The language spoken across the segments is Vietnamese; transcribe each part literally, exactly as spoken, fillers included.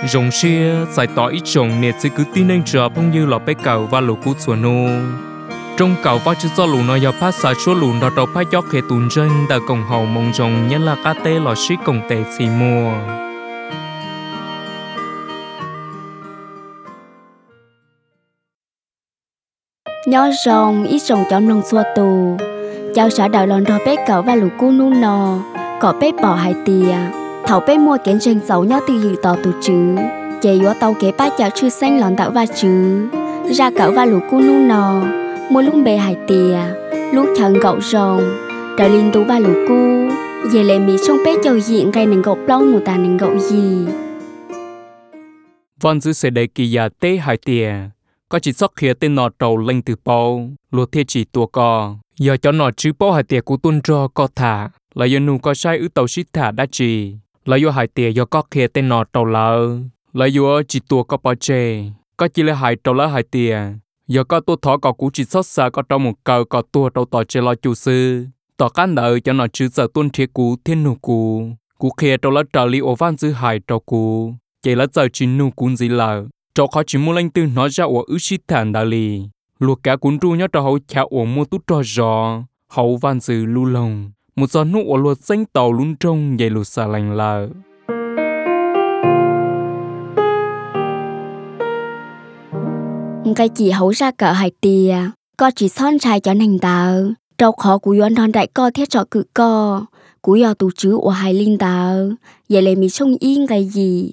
rồng xia giải tỏa ít trồng nè chỉ cứ tin anh chờ phong như lọ bé cầu và lũ cú chuột nô trong cầu và chỉ do lũ nó giờ phát xả chúa lũ nó đầu phát gió khề tùn chân đã cổng hậu mong rồng nhân là cá tê lọ xí cổng tê xì mùa nhớ rồng ít rồng chọn lòng xua tù cháu sợ đợi lần đó bé cậu và lũ cú nu nò có bé bỏ hai tìa thảo bé mua kiến trên dấu nhớ từ dự tỏ tù chứ chế yếu tàu kế ba cháu chưa xanh lòn tạo và chứ ra cậu và lũ cú nu nò mua lúc bề hai tìa lúc thằng cậu rồng đợi linh tú ba lũ cú về lại mỹ trong bé châu diện gây nền gậu lâu một tà nền gậu gì văn dư sẽ đầy kỳ giả tê hai tìa có chỉ sót khía tên nọ trầu lên từ bao lúa thiê chỉ tua cò giờ cho nọ chứ bao hai tìa của tuân trò có thả là do nụ có sai ư tàu xít thả đã chỉ là do hai tìa do có khía tên nọ trầu lỡ là do chỉ tua có bao chê có chỉ là hai trầu lỡ hai tìa giờ có tua thọ có cú chỉ sót xa có trong một cầu có tua trầu tỏ chê lo chủ sư tỏ cán đợi cho nọ chứ giờ tuân thiê cú thiên nụ cú cú khía trầu lỡ trở li ô văn dư hai trầu cú chỉ là giờ chỉ nụ cú gì lỡ trò khó chỉ muốn lên từ nó ra ở ứ xít thản đà lì luộc cá cuốn ru nhớ trò hậu chảo ở mua tút trò giò hậu van dư lu lồng một giò nụ ở luộc xanh tàu lún trông dày lụt xà lành lờ cái chỉ hậu ra cỡ hai tìa có chỉ son trai cho nành tờ trâu khó cú yon đòn đại co thiết trọ cự co cú yo tù chứ ở hai linh tờ vậy lại mi trông yên cái gì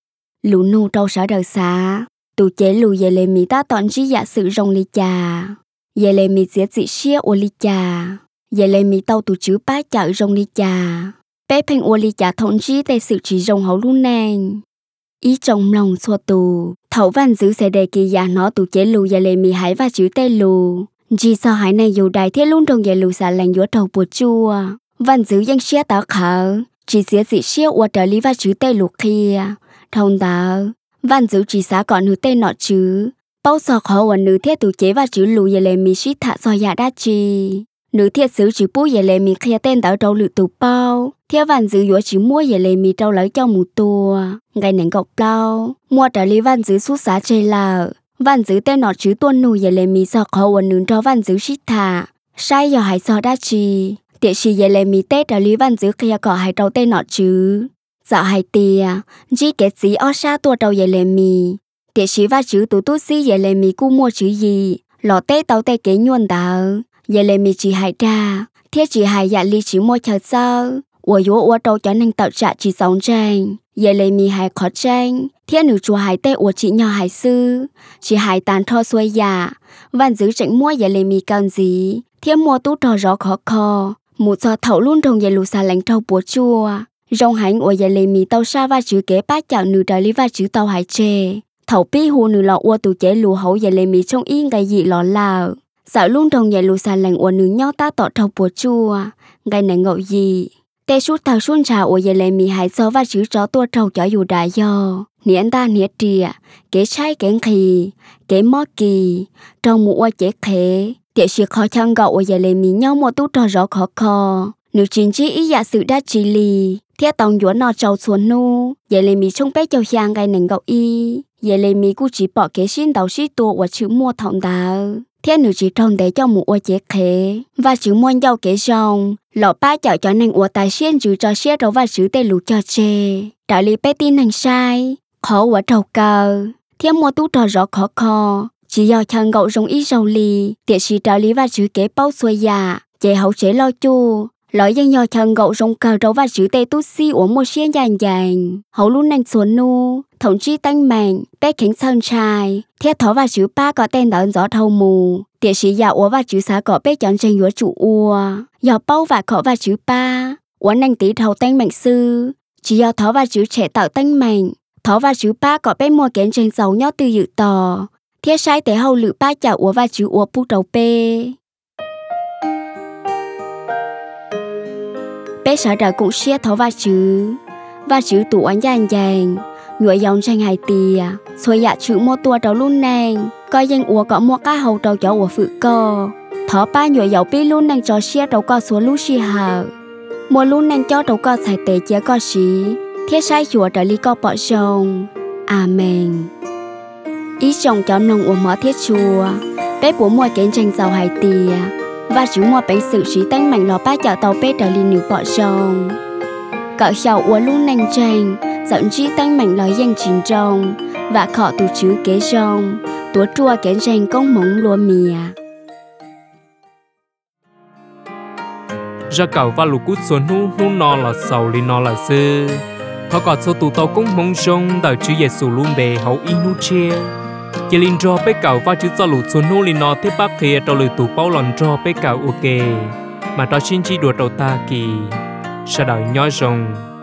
lũ nô trâu sợ đời xa tù chế lù về lệ mi ta tọn trí dạ sự rồng ly trà về lệ mi giết dị xia ô ly trà về lệ mi tàu tù chứ bá chợ rồng ly trà bé phanh ô ly trà thọn trí tại sự chỉ rồng hấu luôn nèn ý trong lòng xua tù thấu văn giữ sẽ đề kỳ giả nó tù chế lù về lệ mi hái và chữ tê lù chỉ sao hái này dù đại thiết luôn trong về lù xả lành dúa trầu bùa chua văn giữ dân xia táo khở chỉ giết dị xia ô trở lý và chữ tê lù kia thông tờ văn giữ chỉ xá còn nữ tên nọ chứ bao giờ khó ở nữ thiết tù chế và chữ lù về lệ mi xít thả do dạ đa chi nữ thiết xứ chữ bú về lệ mi kia tên tờ trâu lự tù bao thiết văn giữ dũa chữ mua về lệ mi trâu lấy cho mù tua ngày nén gọc bao mua trả lý văn giữ xuất xá chê lờ văn giữ tên nọ chữ tuôn nù về lệ mi do khó ở nữ cho văn giữ xít thả sai do hải do đa chi tiệ chỉ về lệ mi tết trả lý văn giữ kia có hải trâu tên nọ chứ dạo hai tìa chỉ cái gì ở xa tua đầu về lệ mì tiệt sĩ và chữ tụ tụ xí về lệ mì cu mua chữ gì lọ tê tàu tê kế nhuần đỡ về lệ mì chỉ hai ra thiết chỉ hai dạ ly chỉ mua chờ sao ủa dúa ủa đầu cho nên tạo trả chỉ sống tranh về lệ mì hai khó tranh thiết nữ chùa hai tê ủa chỉ nhỏ hai sư chỉ hai tàn thọ xuôi dạ văn giữ tránh mua về lệ mì cần gì thiết mua tú trò rõ khó khó một giò thấu luôn trong về lù xà lạnh trâu búa chua rong hành ở nhà lệ mì tàu xa và chữ kế bát chảo nửa đời lý và chữ tàu hải chè thầu pi hồ nửa lọ ua tù chế lù hậu nhà lệ mì trong yên cái gì lọ lào sợ luôn trong nhà lù xà lành ua nửa nhau ta tọt thầu bùa chua cái này ngậu gì tê suốt thầu xuân trà ở nhà lệ mì hải so và chữ chó tua trâu chó dù đại do niễn ta niễn trìa kế trái kế khì kế mó kỳ trong mũ ua chế khế tiệ sự khó chăng gậu ở nhà lệ mì nhau một tú trò rõ khó khó nửa chính chỉ ý giả sự đa chỉ lì thiết tòng dũa nọ trâu xuống nu vậy lệ mi trong bé châu giang gai nền gạo y vậy lệ mi cũng chỉ bỏ cái xin đầu xí tua và chữ mua thòng đá thiết nữ chỉ trồng để cho một ô chế khế và chữ mua dâu cái rong lọ ba chợ cho nền ô tài xiên chữ cho xiết rồi và chữ tê lù cho chê đại lý bé tin nền sai khó quá trâu cờ thiết mua tú trò rõ khó khó chỉ do chân gạo rong ít rau lì tiệt sĩ đại lý và chữ kế bao xuôi già chế hậu chế lo chu lỡ dân nhỏ chân gậu rong cờ trâu và chữ tê tú si uống một xiên dàn dàn hậu luôn nành xuống nu thống chi tanh mảnh bé khánh sơn trai thiết thó và chữ ba có tên đón gió thâu mù tiệt sĩ già uống và chữ xá có bé chọn tranh dúa chủ ua giò bao và khó và chữ ba uống nành tí thâu tanh mảnh sư chỉ do thó và chữ trẻ tạo tanh mảnh thó và chữ ba có bé mua kiến tranh dấu nhau từ dự tò thiết sai tế hậu lự ba chả uống và chữ uống bu đầu bê bé sợ đời cũng xia thấu và chữ và chữ tủ ánh dàn dàn nhuệ dòng tranh hai tìa xôi dạ chữ mua tua đầu luôn nàng coi danh ua có mua cá hầu đầu cho ua phụ co thó ba nhuệ dầu pi luôn nàng cho xia đầu co xuống lú xì hờ mua luôn nàng cho đầu co xài tệ chia co xí thiết sai chùa đời ly co bỏ rồng Amen. Ý chồng cho nông của mở thiết chùa bé bố mua kiến tranh giàu hai tìa và chú mua bánh sự trí tánh mạnh lò bác chào tàu bé trở lên nữ bỏ rồng cỡ chào uống luôn nành tranh dẫn trí tánh mạnh lò danh chín rồng và khọ tù chứ kế rồng tùa chua kiến tranh công mống lúa mìa ra cầu và lũ cút xuống nu nu nò là sầu li nò là sư họ còn số tụ tàu cũng mong rong đợi chữ Giêsu luôn bề hậu in nu chia chỉ linh cho bé cầu và chữ cho lũ xuống nu li nò tiếp bác kia tàu lưỡi tụ bao lần cho bé cầu ok mà đó xin chỉ đùa đầu ta kỳ sa đời nhói rong